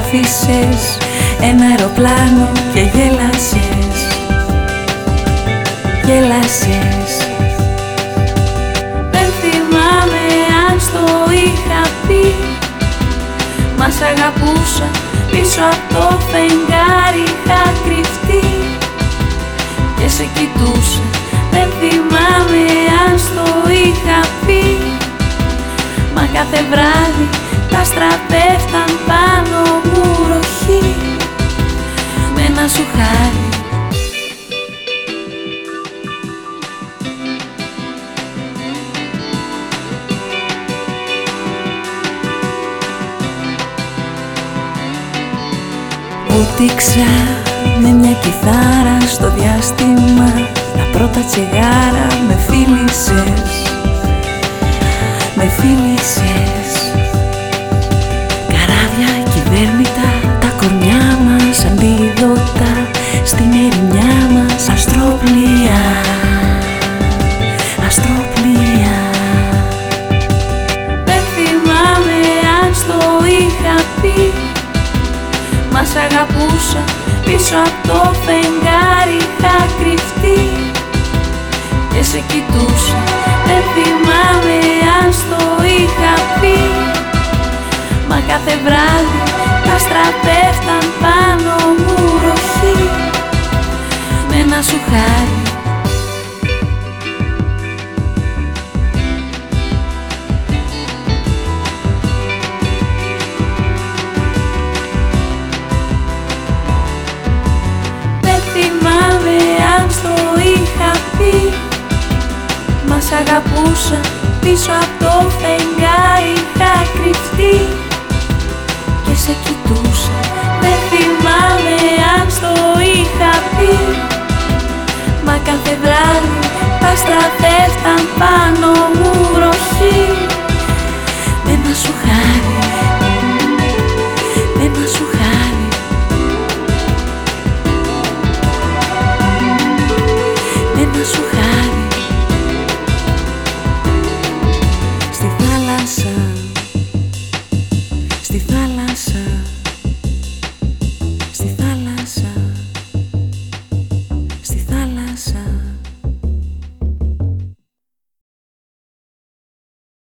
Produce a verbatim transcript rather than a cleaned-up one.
άφησες ένα αεροπλάνο και γέλασες, γέλασες. Δεν θυμάμαι αν στο είχα πει, μα σ' αγαπούσα πίσω απ' το φεγγάρι είχα κρυφτεί και σε κοιτούσα. Δεν θυμάμαι αν στο είχα πει, μα κάθε βράδυ τα άστρα πέφταν πάνω μου ροχή με ένα σου χάρι. Ούτηξα με μια κιθάρα στο διάστημα, τα πρώτα τσιγάρα με φίλησες, με φίλησες. Καράβια κυβέρνητα, τα κορμιά μας αντίδοτα, στην ερημιά μας αστροπλοία, αστροπλοία. Δεν θυμάμαι αν στο είχα πει, μα σ' αγαπούσα πίσω απ' το φεγγάρι είχα κρυφτεί και σε κοιτούσα. Δεν θυμάμαι αν στο είχα πει, μα κάθε βράδυ τα άστρα πέφταν πάνω μου ροχή με ένα σου χάρι. Μα σ' αγαπούσα πίσω απ' το φεγγάρι είχα κρυφτεί και σε κοιτούσα.